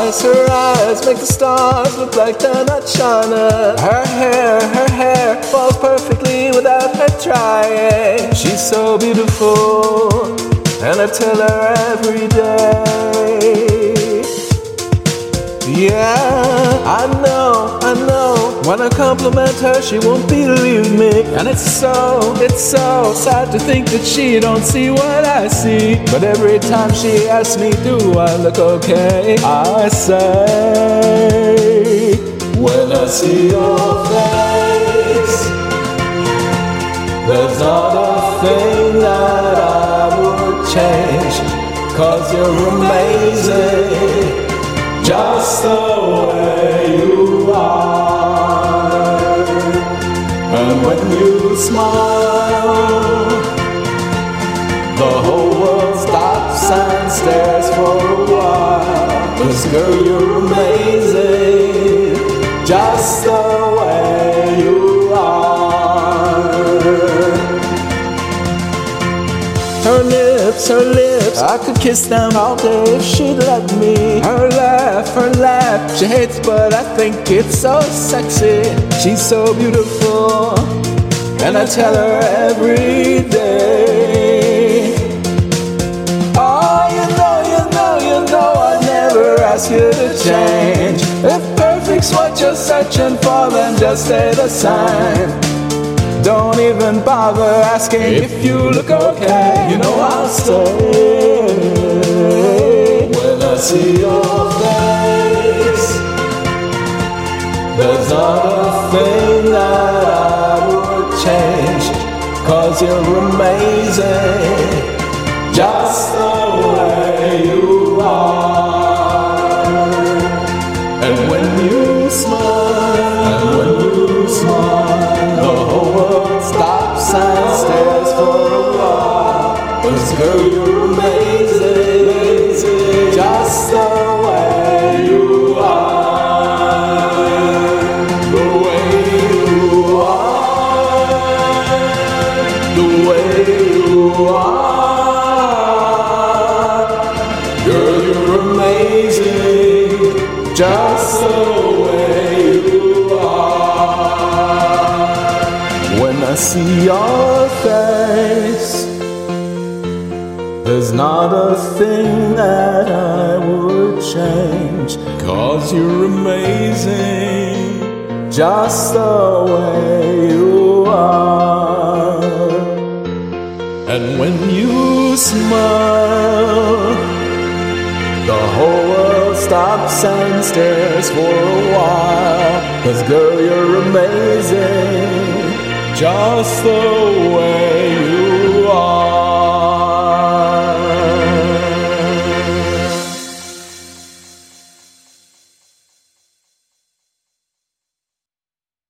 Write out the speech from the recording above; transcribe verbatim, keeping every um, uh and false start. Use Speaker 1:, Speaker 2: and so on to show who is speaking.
Speaker 1: eyes, her eyes make the stars look like they're not shining. Her hair, her hair falls perfectly without her trying. She's so beautiful, and I tell her every day. Yeah, I know, I know. When I compliment her, she won't believe me. And it's so, it's so sad to think that she don't see what I see. But every time she asks me, do I look okay? I say, when I see your face, there's not a thing that I would change. 'Cause you're amazing, just the way you are. And when you smile, the whole world stops and stares for a while. 'Cause girl, you're amazing, just the way you are. Her lips, her lips, I could kiss them all day if she'd let me. Her laugh, her laugh, she hates but I think it's so sexy. She's so beautiful, and I tell her every day. Oh, you know, you know, you know I never ask you to change. If perfect's what you're searching for, then just stay the same. Don't even bother asking if you look okay. You know I'll stay. When I see your face, there's not a thing that I would change. 'Cause you're amazing, just the way you are. And when you smile, and when you smile, the whole world stops and stares for a while. 'Cause girl, you're amazing, just the way you are. The way you are, the way you are. Girl, you're amazing, just the way you are. When I see your face, there's not a thing that I would change. 'Cause you're amazing, just the way you are. And when you smile, the whole world stops and stares for a while. 'Cause girl, you're amazing, just the way you